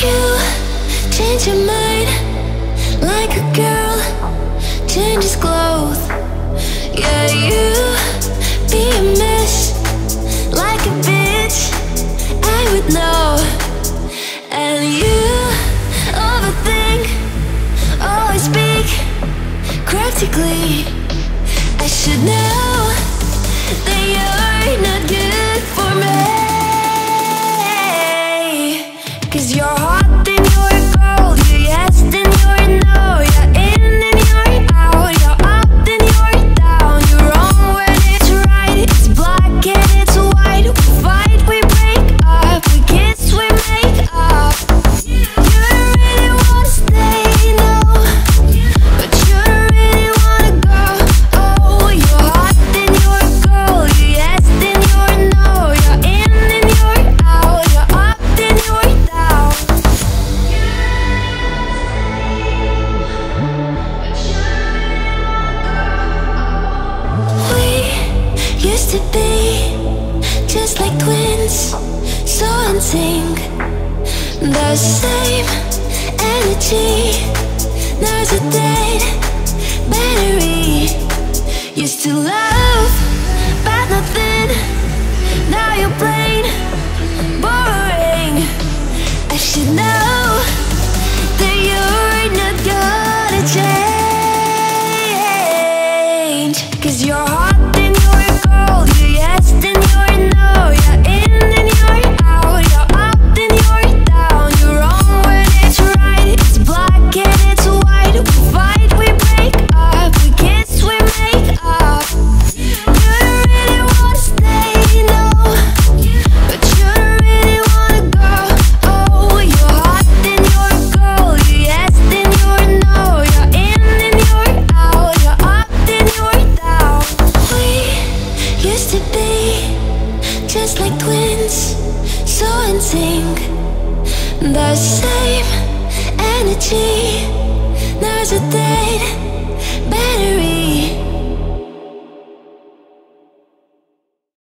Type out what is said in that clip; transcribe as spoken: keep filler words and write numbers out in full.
You change your mind like a girl changes clothes. Yeah, you be a mess like a bitch, I would know. And you overthink, always speak cryptically. I should know that you're not good for me, 'cause you're hot, then you're cold, you're yes, then you're no, you're in, then you're out, you're up, then you're down, you're wrong when it's right, it's black and it's white. We fight, we break up, we kiss, we make up. You don't really wanna stay, no, but you don't really wanna go. Oh, you're hot, then you're cold, you're yes, then you're no, you're in, then you're out, you're up, then you're down. We used to be just like twins, so in sync, the same energy. Now's a dead battery. Used to love, but nothing. Now you're plain boring. I should know that you're not gonna change, 'cause you're hot, then you're cold, you're yes, then you're no, you're in, then you're out, you're up, then you're down, you're wrong when it's right, it's black and it's white. We fight, we break up, we kiss, we make up. You don't really wanna stay, no, but you don't really wanna go. Oh, you're hot, then you're cold, you're yes, then you're no, you're in, then you're out, you're up, then you're down. We used to be just like twins, so in sync, the same energy. Now's a dead